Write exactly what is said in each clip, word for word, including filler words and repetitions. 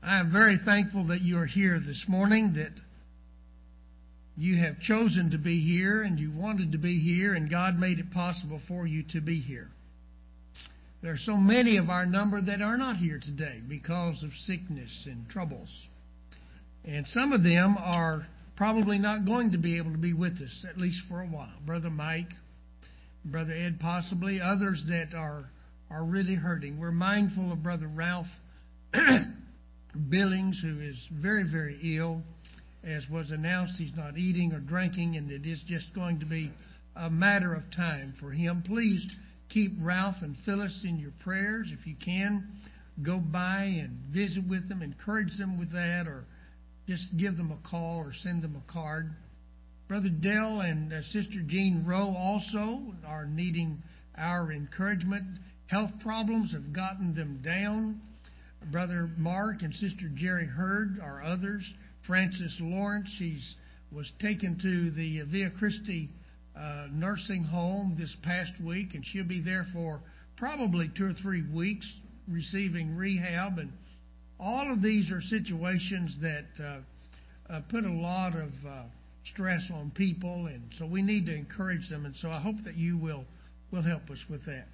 I am very thankful that you are here this morning, that you have chosen to be here and you wanted to be here, and God made it possible for you to be here. There are so many of our number that are not here today because of sickness and troubles. And some of them are probably not going to be able to be with us, at least for a while. Brother Mike, Brother Ed possibly, others that are, are really hurting. We're mindful of Brother Ralph Billings, who is very, very ill. As was announced, he's not eating or drinking, and it is just going to be a matter of time for him. Please keep Ralph and Phyllis in your prayers. If you can, go by and visit with them, encourage them with that, or just give them a call or send them a card. Brother Dell and uh, Sister Jean Rowe also are needing our encouragement. Health problems have gotten them down. Brother Mark and Sister Jerry Hurd are others. Frances Lawrence, she was taken to the Via Christi uh, nursing home this past week, and she'll be there for probably two or three weeks receiving rehab. And all of these are situations that uh, uh, put a lot of uh, stress on people, and so we need to encourage them. And so I hope that you will, will help us with that.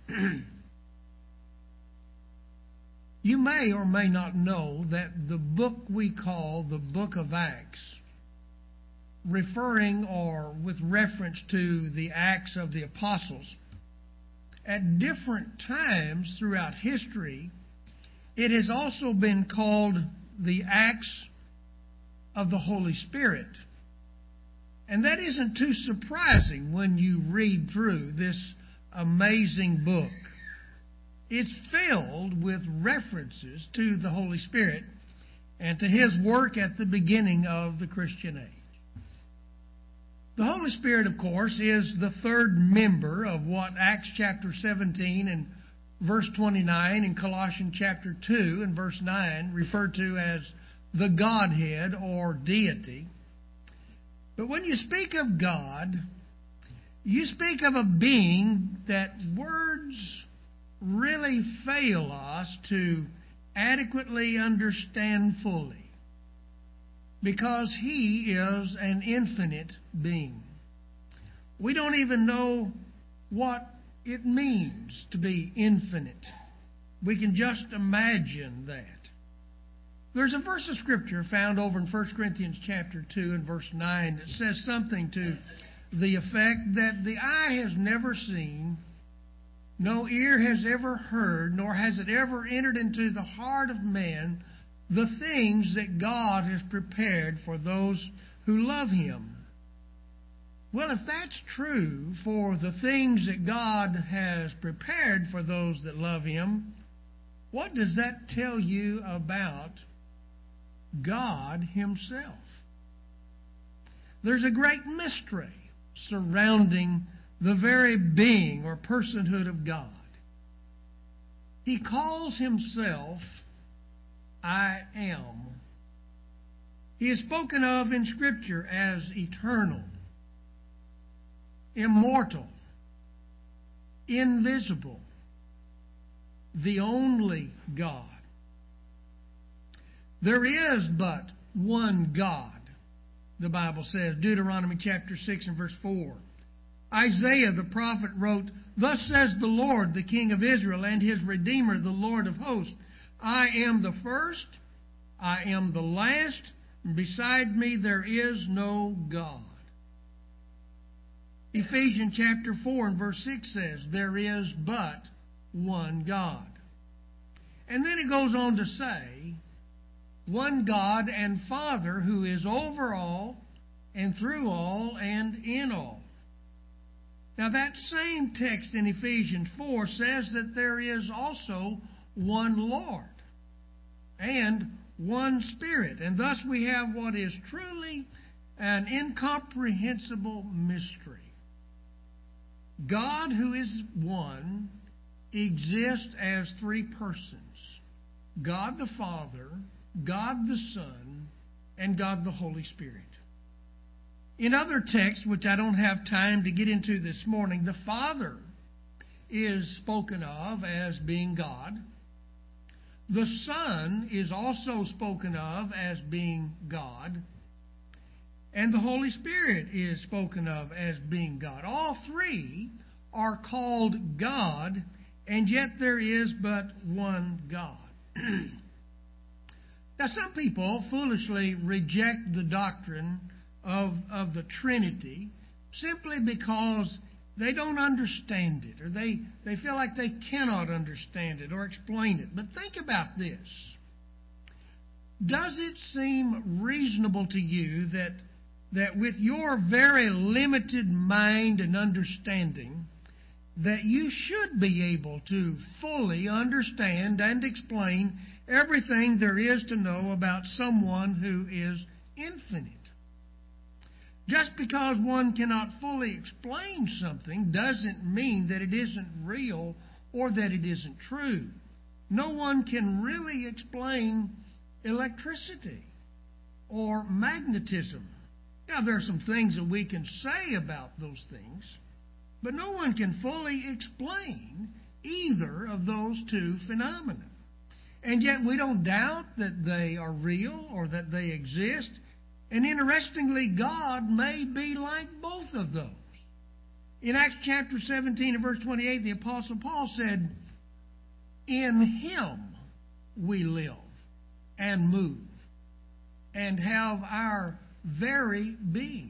You may or may not know that the book we call the Book of Acts, referring or with reference to the Acts of the Apostles, at different times throughout history, it has also been called the Acts of the Holy Spirit. And that isn't too surprising when you read through this amazing book. It's filled with references to the Holy Spirit and to His work at the beginning of the Christian age. The Holy Spirit, of course, is the third member of what Acts chapter seventeen and verse twenty-nine and Colossians chapter two and verse nine refer to as the Godhead or deity. But when you speak of God, you speak of a being that words really fail us to adequately understand fully, because He is an infinite being. We don't even know what it means to be infinite. We can just imagine that. There's a verse of Scripture found over in First Corinthians chapter two and verse nine that says something to the effect that the eye has never seen, no ear has ever heard, nor has it ever entered into the heart of man the things that God has prepared for those who love Him. Well, if that's true for the things that God has prepared for those that love Him, what does that tell you about God Himself? There's a great mystery surrounding the very being or personhood of God. He calls Himself I Am. He is spoken of in Scripture as eternal, immortal, invisible, the only God. There is but one God, the Bible says, Deuteronomy chapter six and verse four. Isaiah the prophet wrote, "Thus says the Lord, the King of Israel, and His Redeemer, the Lord of hosts, I am the first, I am the last, and beside me there is no God." Ephesians chapter four and verse six says, "There is but one God." And then it goes on to say, one God and Father who is over all and through all and in all. Now that same text in Ephesians four says that there is also one Lord and one Spirit. And thus we have what is truly an incomprehensible mystery. God, who is one, exists as three persons: God the Father, God the Son, and God the Holy Spirit. In other texts, which I don't have time to get into this morning, the Father is spoken of as being God. The Son is also spoken of as being God. And the Holy Spirit is spoken of as being God. All three are called God, and yet there is but one God. Now, some people foolishly reject the doctrine of, of the Trinity simply because they don't understand it, or they, they feel like they cannot understand it or explain it. But think about this. Does it seem reasonable to you that, that with your very limited mind and understanding, that you should be able to fully understand and explain everything there is to know about someone who is infinite? Just because one cannot fully explain something doesn't mean that it isn't real or that it isn't true. No one can really explain electricity or magnetism. Now, there are some things that we can say about those things, but no one can fully explain either of those two phenomena. And yet we don't doubt that they are real or that they exist. And interestingly, God may be like both of those. In Acts chapter seventeen and verse twenty-eight, the Apostle Paul said, "In Him we live and move and have our very being."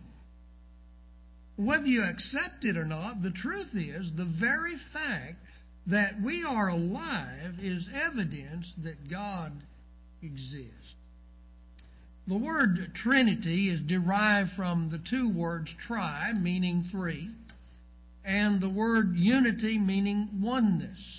Whether you accept it or not, the truth is the very fact that we are alive is evidence that God exists. The word Trinity is derived from the two words tri, meaning three, and the word unity, meaning oneness.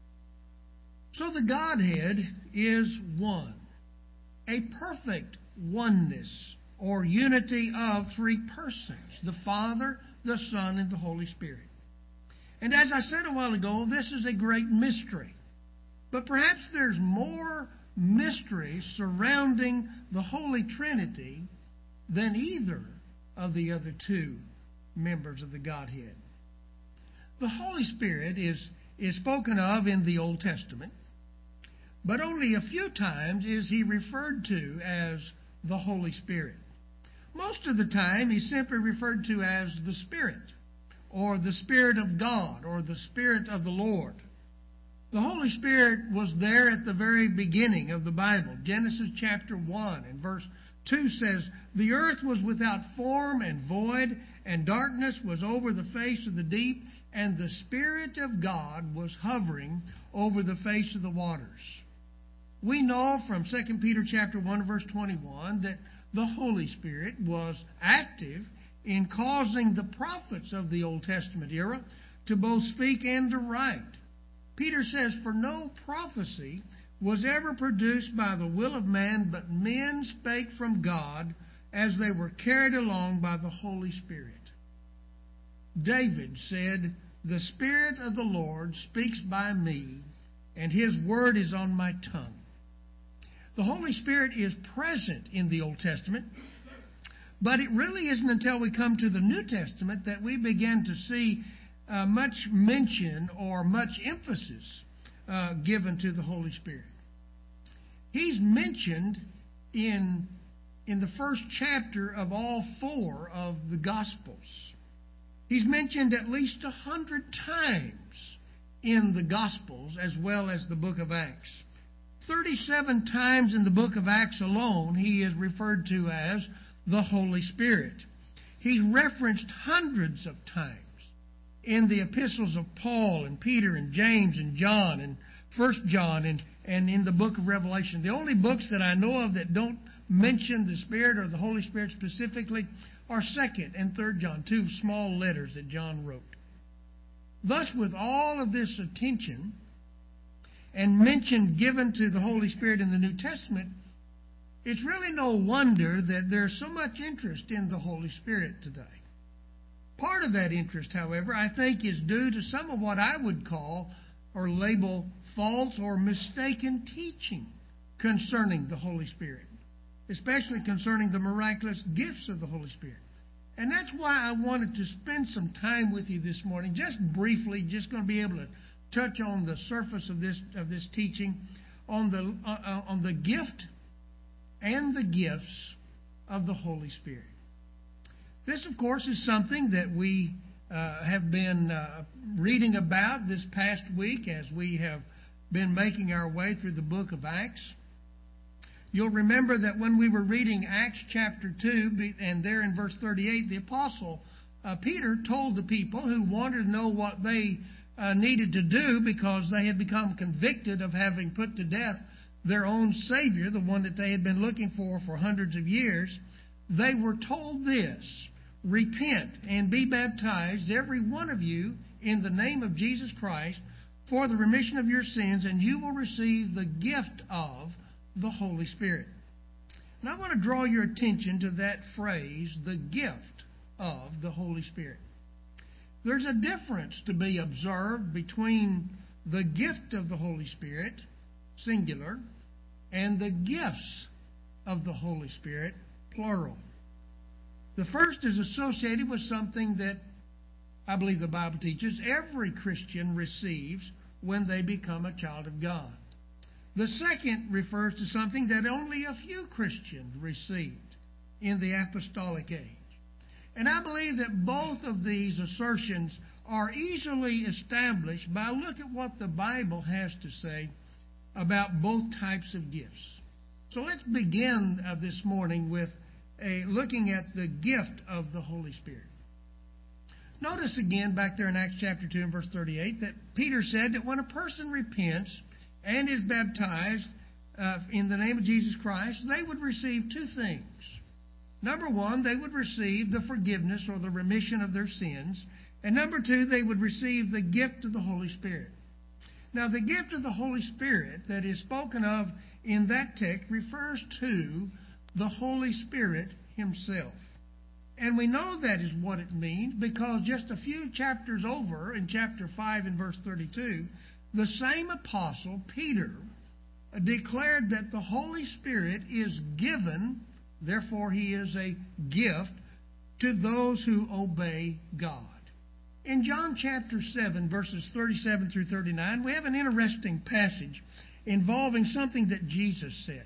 So the Godhead is one, a perfect oneness or unity of three persons, the Father, the Son, and the Holy Spirit. And as I said a while ago, this is a great mystery. But perhaps there's more mystery surrounding the Holy Trinity than either of the other two members of the Godhead. The Holy Spirit is, is spoken of in the Old Testament, but only a few times is He referred to as the Holy Spirit. Most of the time, He's simply referred to as the Spirit, or the Spirit of God, or the Spirit of the Lord. The Holy Spirit was there at the very beginning of the Bible. Genesis chapter one and verse two says, "The earth was without form and void, and darkness was over the face of the deep, and the Spirit of God was hovering over the face of the waters." We know from Second Peter chapter one verse twenty-one that the Holy Spirit was active in causing the prophets of the Old Testament era to both speak and to write. Peter says, "For no prophecy was ever produced by the will of man, but men spake from God as they were carried along by the Holy Spirit." David said, "The Spirit of the Lord speaks by me, and His word is on my tongue." The Holy Spirit is present in the Old Testament, but it really isn't until we come to the New Testament that we begin to see uh, much mention or much emphasis uh, given to the Holy Spirit. He's mentioned in, in the first chapter of all four of the Gospels. He's mentioned at least a hundred times in the Gospels as well as the book of Acts. thirty-seven times in the book of Acts alone he is referred to as the Holy Spirit. He's referenced hundreds of times in the epistles of Paul and Peter and James and John and First John and, and in the book of Revelation. The only books that I know of that don't mention the Spirit or the Holy Spirit specifically are Second and Third John, two small letters that John wrote. Thus, with all of this attention and mention given to the Holy Spirit in the New Testament, it's really no wonder that there's so much interest in the Holy Spirit today. Part of that interest, however, I think is due to some of what I would call or label false or mistaken teaching concerning the Holy Spirit, especially concerning the miraculous gifts of the Holy Spirit. And that's why I wanted to spend some time with you this morning, just briefly, just going to be able to touch on the surface of this of this teaching on the uh, on the gift and the gifts of the Holy Spirit. This, of course, is something that we uh, have been uh, reading about this past week as we have been making our way through the book of Acts. You'll remember that when we were reading Acts chapter two, and there in verse thirty-eight, the apostle uh, Peter told the people who wanted to know what they uh, needed to do because they had become convicted of having put to death their own Savior, the one that they had been looking for for hundreds of years. They were told this: repent and be baptized, every one of you, in the name of Jesus Christ, for the remission of your sins, and you will receive the gift of the Holy Spirit. And I want to draw your attention to that phrase, the gift of the Holy Spirit. There's a difference to be observed between the gift of the Holy Spirit, singular, and the gifts of the Holy Spirit, plural. The first is associated with something that I believe the Bible teaches every Christian receives when they become a child of God. The second refers to something that only a few Christians received in the apostolic age. And I believe that both of these assertions are easily established by look at what the Bible has to say about both types of gifts. So let's begin uh, this morning with a, looking at the gift of the Holy Spirit. Notice again back there in Acts chapter two and verse thirty-eight that Peter said that when a person repents and is baptized uh, in the name of Jesus Christ, they would receive two things. Number one, they would receive the forgiveness or the remission of their sins. And number two, they would receive the gift of the Holy Spirit. Now, the gift of the Holy Spirit that is spoken of in that text refers to the Holy Spirit Himself. And we know that is what it means because just a few chapters over, in chapter five and verse thirty-two, the same apostle, Peter, declared that the Holy Spirit is given, therefore He is a gift, to those who obey God. In John chapter seven, verses thirty-seven through thirty-nine, we have an interesting passage involving something that Jesus said.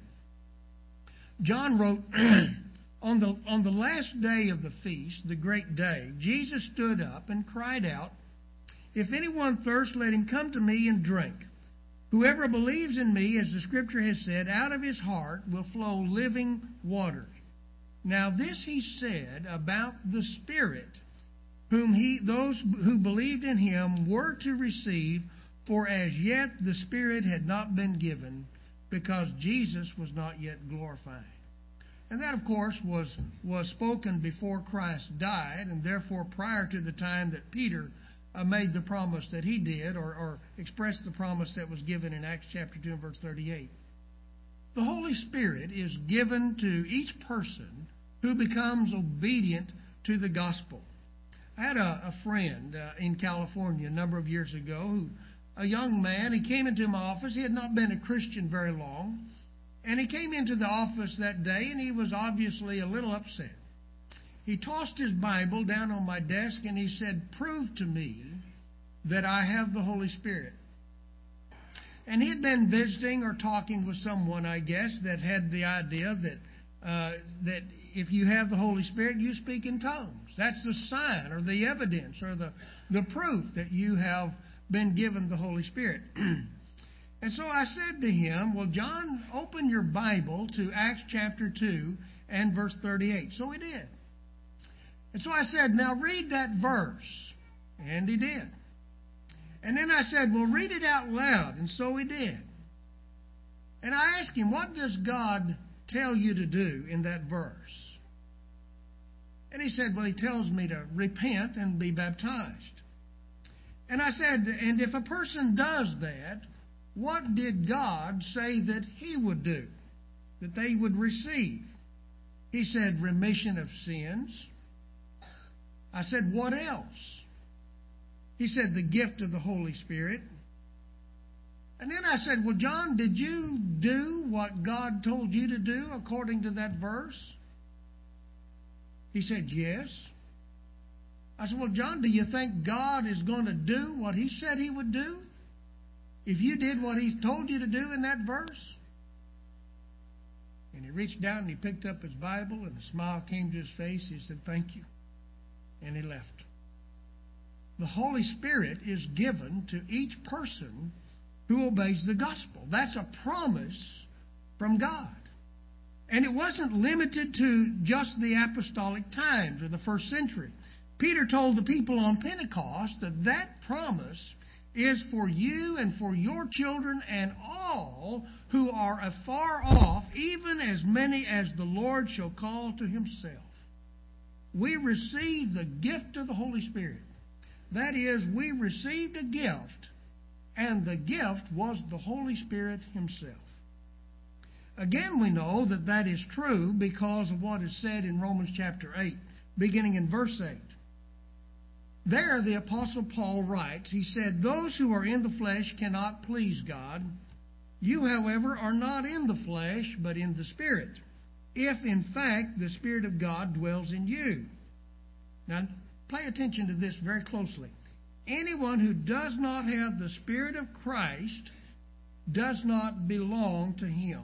John wrote, on the, on the last day of the feast, the great day, Jesus stood up and cried out, "If anyone thirsts, let him come to me and drink. Whoever believes in me, as the Scripture has said, out of his heart will flow living waters." Now this he said about the Spirit, whom he, those who believed in him were to receive, for as yet the Spirit had not been given, because Jesus was not yet glorified. And that, of course, was, was spoken before Christ died, and therefore prior to the time that Peter uh, made the promise that he did, or, or expressed the promise that was given in Acts chapter two and verse thirty-eight. The Holy Spirit is given to each person who becomes obedient to the gospel. I had a, a friend uh, in California a number of years ago, who, a young man, he came into my office. He had not been a Christian very long. And he came into the office that day, and he was obviously a little upset. He tossed his Bible down on my desk, and he said, "Prove to me that I have the Holy Spirit." And he had been visiting or talking with someone, I guess, that had the idea that uh, that if you have the Holy Spirit, you speak in tongues. That's the sign or the evidence or the, the proof that you have been given the Holy Spirit. And so I said to him, "Well, John, open your Bible to Acts chapter two and verse thirty-eight. So he did. And so I said, "Now read that verse." And he did. And then I said, "Well, read it out loud." And so he did. And I asked him, "What does God tell you to do in that verse?" And he said, "Well, He tells me to repent and be baptized." And I said, "And if a person does that, what did God say that He would do, that they would receive?" He said, "Remission of sins." I said, "What else?" He said, "The gift of the Holy Spirit." And then I said, "Well, John, did you do what God told you to do according to that verse?" He said, "Yes." I said, "Well, John, do you think God is going to do what He said He would do?" if you did what He's told you to do in that verse? And he reached down and he picked up his Bible, and a smile came to his face. He said, "Thank you." And he left. The Holy Spirit is given to each person who obeys the gospel. That's a promise from God. And it wasn't limited to just the apostolic times or the first century. Peter told the people on Pentecost that that promise is for you and for your children and all who are afar off, even as many as the Lord shall call to Himself. We received the gift of the Holy Spirit. That is, we received a gift, and the gift was the Holy Spirit Himself. Again, we know that that is true because of what is said in Romans chapter eight, beginning in verse eight. There, the Apostle Paul writes, he said, "Those who are in the flesh cannot please God. You, however, are not in the flesh, but in the Spirit, if in fact the Spirit of God dwells in you." Now, pay attention to this very closely. Anyone who does not have the Spirit of Christ does not belong to Him.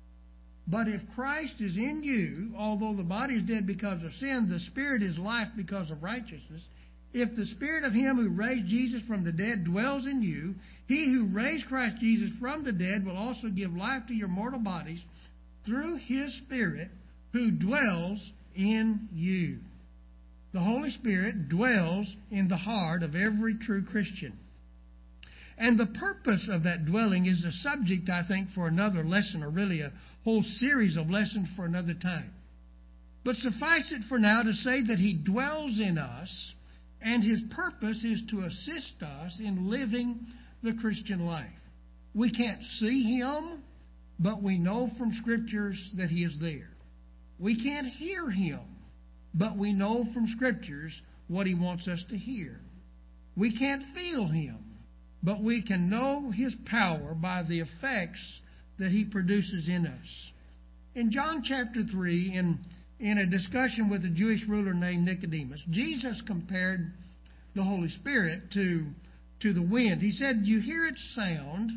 But if Christ is in you, although the body is dead because of sin, the Spirit is life because of righteousness. If the Spirit of Him who raised Jesus from the dead dwells in you, He who raised Christ Jesus from the dead will also give life to your mortal bodies through His Spirit who dwells in you. The Holy Spirit dwells in the heart of every true Christian. And the purpose of that dwelling is a subject, I think, for another lesson, or really a whole series of lessons for another time. But suffice it for now to say that He dwells in us, and His purpose is to assist us in living the Christian life. We can't see Him, but we know from Scriptures that He is there. We can't hear Him, but we know from Scriptures what He wants us to hear. We can't feel Him, but we can know His power by the effects that He produces in us. In John chapter three, in, in a discussion with a Jewish ruler named Nicodemus, Jesus compared the Holy Spirit to, to the wind. He said, "You hear its sound,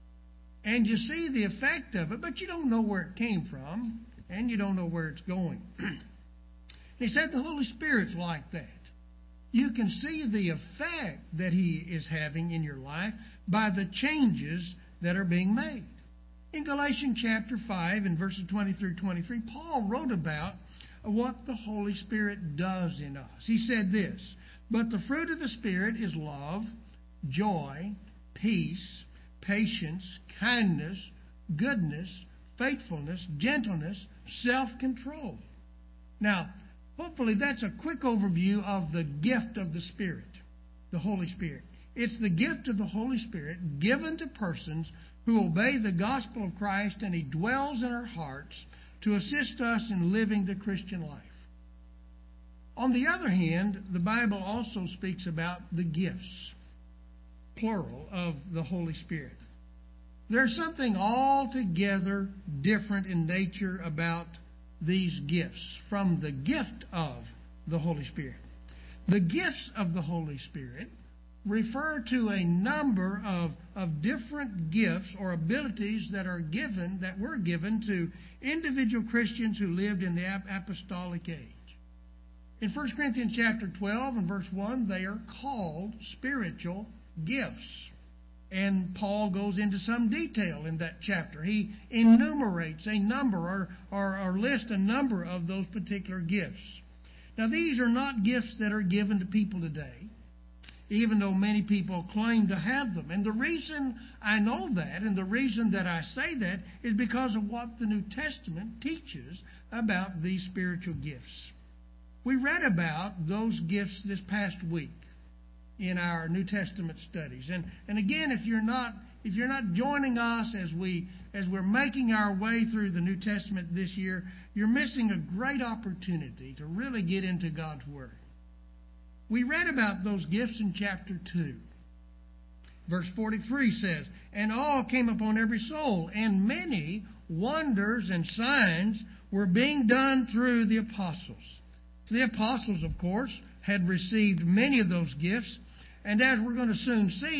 and you see the effect of it, but you don't know where it came from, and you don't know where it's going." He said the Holy Spirit's like that. You can see the effect that He is having in your life by the changes that are being made. In Galatians chapter five, in verses twenty through twenty-three, Paul wrote about what the Holy Spirit does in us. He said this, "But the fruit of the Spirit is love, joy, peace, patience, kindness, goodness, faithfulness, gentleness, self-control." Now, hopefully that's a quick overview of the gift of the Spirit, the Holy Spirit. It's the gift of the Holy Spirit given to persons who obey the gospel of Christ, and He dwells in our hearts to assist us in living the Christian life. On the other hand, the Bible also speaks about the gifts, plural, of the Holy Spirit. There's something altogether different in nature about these gifts from the gift of the Holy Spirit. The gifts of the Holy Spirit refer to a number of, of different gifts or abilities that are given, that were given to individual Christians who lived in the apostolic age. In First Corinthians chapter twelve and verse one, they are called spiritual gifts. And Paul goes into some detail in that chapter. He enumerates a number or, or, or lists a number of those particular gifts. Now, these are not gifts that are given to people today, even though many people claim to have them. And the reason I know that, and the reason that I say that, is because of what the New Testament teaches about these spiritual gifts. We read about those gifts this past week in our New Testament studies. And and again, if you're not if you're not joining us as we as we're making our way through the New Testament this year, you're missing a great opportunity to really get into God's Word. We read about those gifts in chapter two. Verse forty-three says, "And all came upon every soul, and many wonders and signs were being done through the apostles." So the apostles, of course, had received many of those gifts. And as we're going to soon see,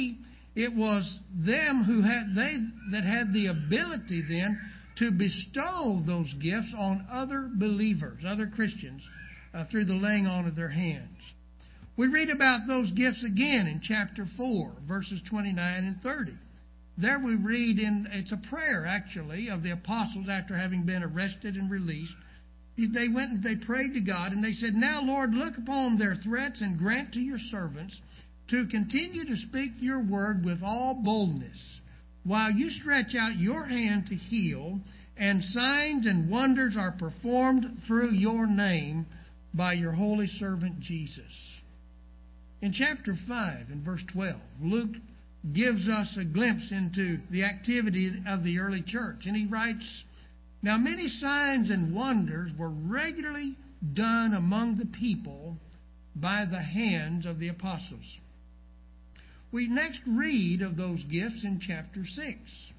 It was them who had they that had the ability then to bestow those gifts on other believers, other Christians, uh, through the laying on of their hands. We read about those gifts again in chapter four, verses twenty-nine and thirty. There we read in, it's a prayer actually, of the apostles after having been arrested and released. They went and they prayed to God and they said, "Now, Lord, look upon their threats and grant to your servants to continue to speak your word with all boldness, while you stretch out your hand to heal, and signs and wonders are performed through your name by your holy servant Jesus." In chapter five, in verse twelve, Luke gives us a glimpse into the activity of the early church. And he writes, "Now many signs and wonders were regularly done among the people by the hands of the apostles." We next read of those gifts in chapter six,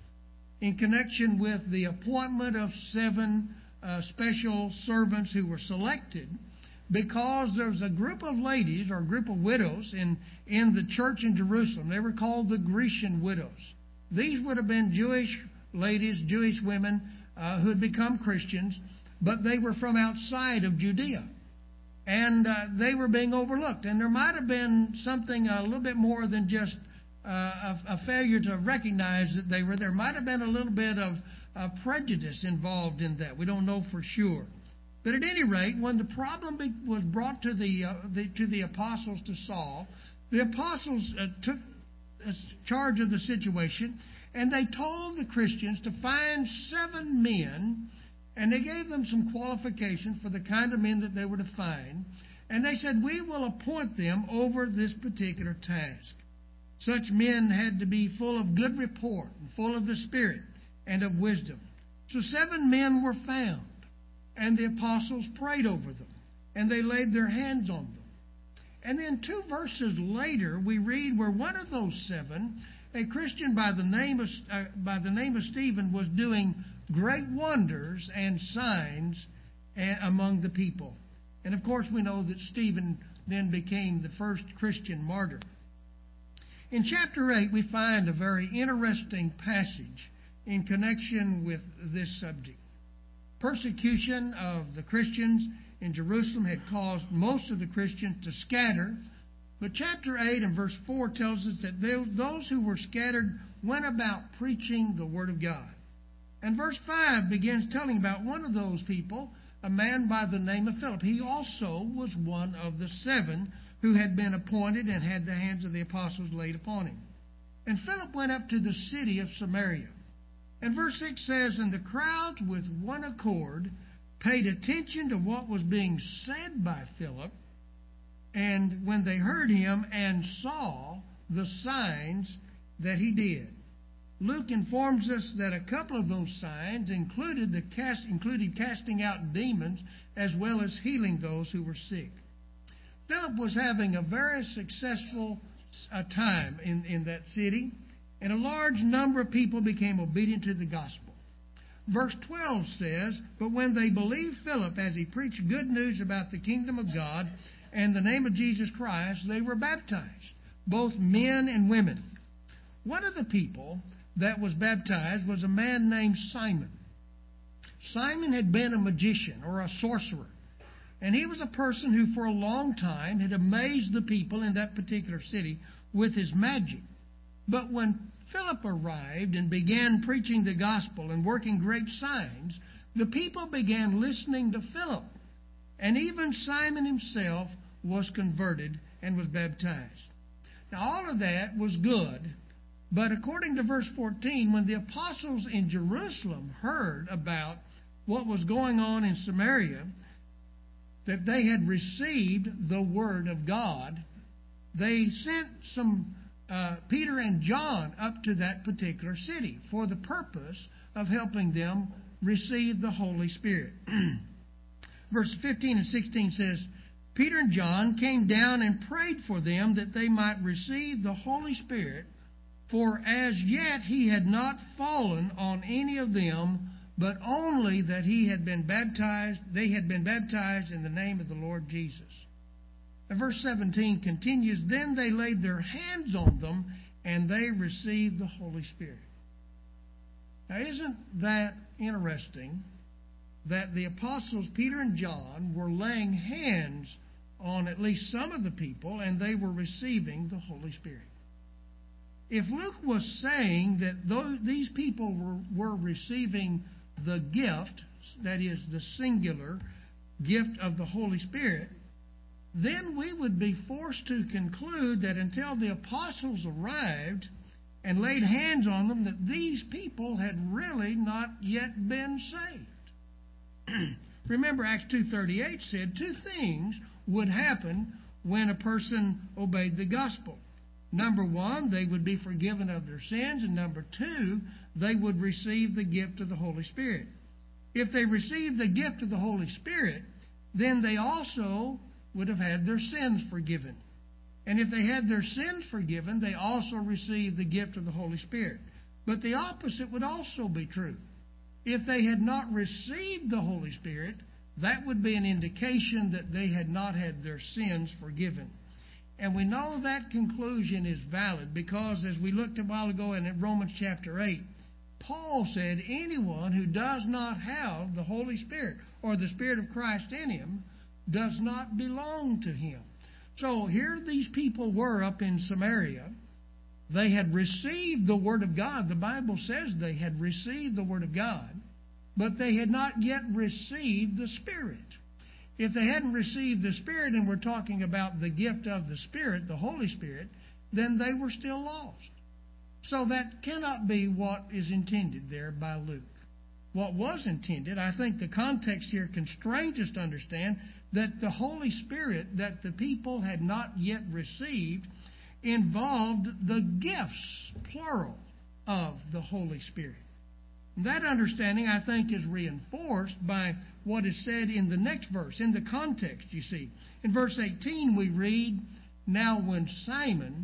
in connection with the appointment of seven uh, special servants who were selected because there's a group of ladies or a group of widows in, in the church in Jerusalem. They were called the Grecian widows. These would have been Jewish ladies, Jewish women uh, who had become Christians, but they were from outside of Judea. And uh, they were being overlooked. And there might have been something a little bit more than just uh, a, a failure to recognize that they were there. Might have been a little bit of uh, prejudice involved in that. We don't know for sure. But at any rate, when the problem be, was brought to the, uh, the to the apostles to solve, the apostles uh, took uh, charge of the situation, and they told the Christians to find seven men, and they gave them some qualifications for the kind of men that they were to find. And they said, "We will appoint them over this particular task." Such men had to be full of good report, and full of the Spirit and of wisdom. So seven men were found. And the apostles prayed over them, and they laid their hands on them. And then two verses later, we read where one of those seven, a Christian by the name of uh, by the name of Stephen, was doing great wonders and signs among the people. And of course, we know that Stephen then became the first Christian martyr. In chapter eight, we find a very interesting passage in connection with this subject. Persecution of the Christians in Jerusalem had caused most of the Christians to scatter. But chapter eight and verse four tells us that those who were scattered went about preaching the Word of God. And verse five begins telling about one of those people, a man by the name of Philip. He also was one of the seven who had been appointed and had the hands of the apostles laid upon him. And Philip went up to the city of Samaria. And verse six says, "And the crowds with one accord paid attention to what was being said by Philip, and when they heard him and saw the signs that he did." Luke informs us that a couple of those signs included the cast, included casting out demons as well as healing those who were sick. Philip was having a very successful uh, time in, in that city. And a large number of people became obedient to the gospel. Verse twelve says, "But when they believed Philip as he preached good news about the kingdom of God and the name of Jesus Christ, they were baptized, both men and women." One of the people that was baptized was a man named Simon. Simon had been a magician or a sorcerer. And he was a person who for a long time had amazed the people in that particular city with his magic. But when Philip arrived and began preaching the gospel and working great signs, the people began listening to Philip. And even Simon himself was converted and was baptized. Now, all of that was good. But according to verse fourteen, when the apostles in Jerusalem heard about what was going on in Samaria, that they had received the word of God, they sent some Uh, Peter and John up to that particular city for the purpose of helping them receive the Holy Spirit. Verse fifteen and sixteen says, "Peter and John came down and prayed for them that they might receive the Holy Spirit, for as yet he had not fallen on any of them, but only that he had been baptized, they had been baptized in the name of the Lord Jesus." And verse seventeen continues, "Then they laid their hands on them, and they received the Holy Spirit. Now, isn't that interesting that the apostles Peter and John were laying hands on at least some of the people, and they were receiving the Holy Spirit? If Luke was saying that those, these people were, were receiving the gift, that is, the singular gift of the Holy Spirit, then we would be forced to conclude that until the apostles arrived and laid hands on them, that these people had really not yet been saved. Remember, Acts two thirty-eight said two things would happen when a person obeyed the gospel. Number one, they would be forgiven of their sins, and number two, they would receive the gift of the Holy Spirit. If they received the gift of the Holy Spirit, then they also would have had their sins forgiven. And if they had their sins forgiven, they also received the gift of the Holy Spirit. But the opposite would also be true. If they had not received the Holy Spirit, that would be an indication that they had not had their sins forgiven. And we know that conclusion is valid because, as we looked a while ago in Romans chapter eight, Paul said anyone who does not have the Holy Spirit or the Spirit of Christ in him does not belong to him. So here these people were up in Samaria. They had received the Word of God. The Bible says they had received the Word of God, but they had not yet received the Spirit. If they hadn't received the Spirit, and we're talking about the gift of the Spirit, the Holy Spirit, then they were still lost. So that cannot be what is intended there by Luke. What was intended, I think the context here constrains us to understand that the Holy Spirit that the people had not yet received involved the gifts, plural, of the Holy Spirit. That understanding, I think, is reinforced by what is said in the next verse, in the context, you see. In verse eighteen, we read, "Now when Simon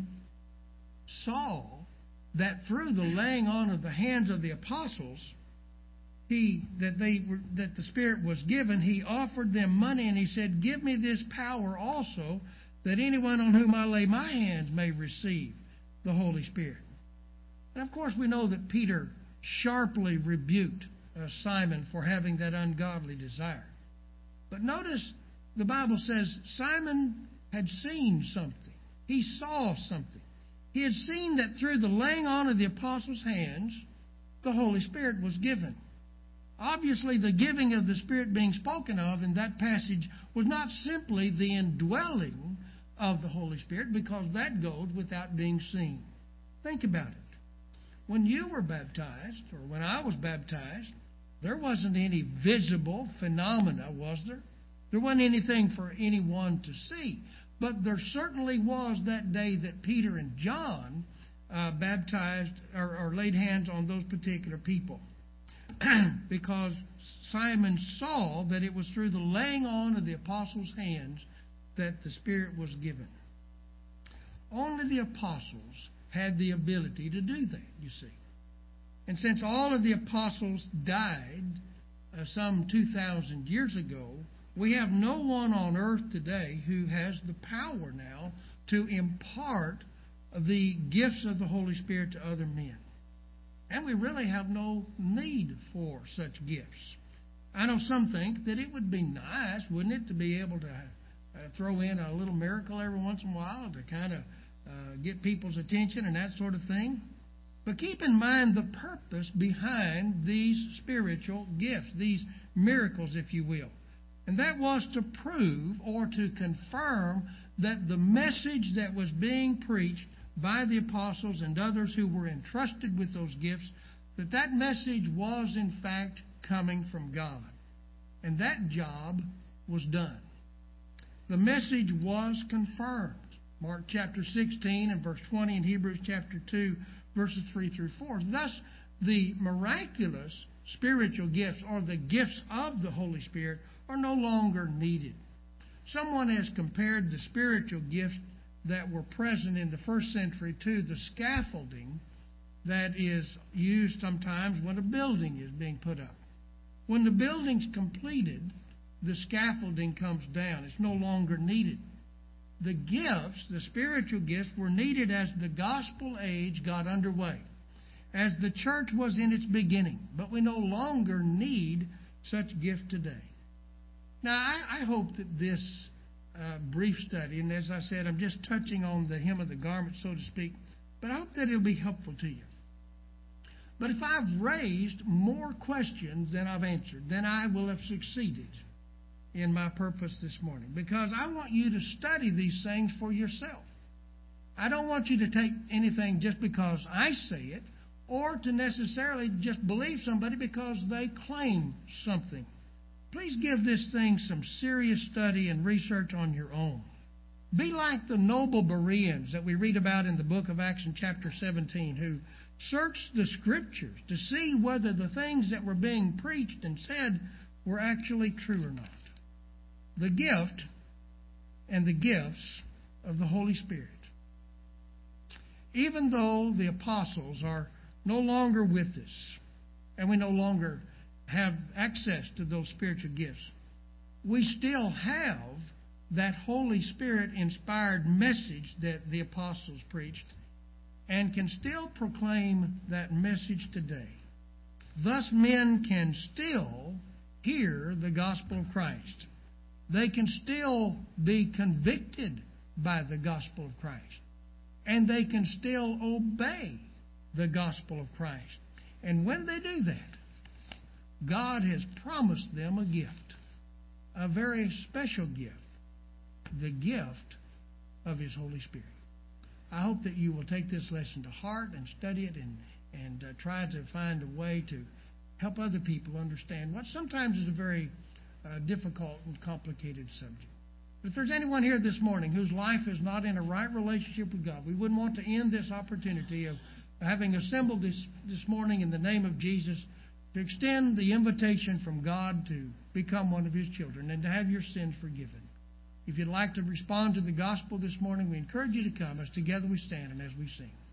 saw that through the laying on of the hands of the apostles, he that they were, that the Spirit was given, he offered them money, and he said, 'Give me this power also, that anyone on whom I lay my hands may receive the Holy Spirit.'" And of course, we know that Peter sharply rebuked uh, Simon for having that ungodly desire. But notice the Bible says Simon had seen something. He saw something. He had seen that through the laying on of the apostles' hands, the Holy Spirit was given. Obviously, the giving of the Spirit being spoken of in that passage was not simply the indwelling of the Holy Spirit, because that goes without being seen. Think about it. When you were baptized, or when I was baptized, there wasn't any visible phenomena, was there? There wasn't anything for anyone to see. But there certainly was that day that Peter and John uh, baptized or, or laid hands on those particular people. Because Simon saw that it was through the laying on of the apostles' hands that the Spirit was given. Only the apostles had the ability to do that, you see. And since all of the apostles died uh, some two thousand years ago, we have no one on earth today who has the power now to impart the gifts of the Holy Spirit to other men. And we really have no need for such gifts. I know some think that it would be nice, wouldn't it, to be able to uh, throw in a little miracle every once in a while to kind of uh, get people's attention and that sort of thing. But keep in mind the purpose behind these spiritual gifts, these miracles, if you will. And that was to prove or to confirm that the message that was being preached by the apostles and others who were entrusted with those gifts, that that message was in fact coming from God. And that job was done. The message was confirmed. Mark chapter sixteen and verse twenty, and Hebrews chapter two, verses three through four. Thus, the miraculous spiritual gifts, or the gifts of the Holy Spirit, are no longer needed. Someone has compared the spiritual gifts that were present in the first century to the scaffolding that is used sometimes when a building is being put up. When the building's completed, the scaffolding comes down. It's no longer needed. The gifts, the spiritual gifts, were needed as the gospel age got underway, as the church was in its beginning. But we no longer need such gift today. Now, I, I hope that this uh, brief study, and as I said, I'm just touching on the hem of the garment, so to speak, but I hope that it'll be helpful to you. But if I've raised more questions than I've answered, then I will have succeeded in my purpose this morning, because I want you to study these things for yourself. I don't want you to take anything just because I say it, or to necessarily just believe somebody because they claim something. Please give this thing some serious study and research on your own. Be like the noble Bereans that we read about in the book of Acts in chapter seventeen, who searched the Scriptures to see whether the things that were being preached and said were actually true or not. The gift and the gifts of the Holy Spirit. Even though the apostles are no longer with us, and we no longer have access to those spiritual gifts, we still have that Holy Spirit-inspired message that the apostles preached, and can still proclaim that message today. Thus, men can still hear the gospel of Christ. They can still be convicted by the gospel of Christ. And they can still obey the gospel of Christ. And when they do that, God has promised them a gift, a very special gift, the gift of His Holy Spirit. I hope that you will take this lesson to heart and study it and, and uh, try to find a way to help other people understand what sometimes is a very uh, difficult and complicated subject. But if there's anyone here this morning whose life is not in a right relationship with God, we wouldn't want to end this opportunity of having assembled this, this morning in the name of Jesus to extend the invitation from God to become one of His children and to have your sins forgiven. If you'd like to respond to the gospel this morning, we encourage you to come as together we stand and as we sing.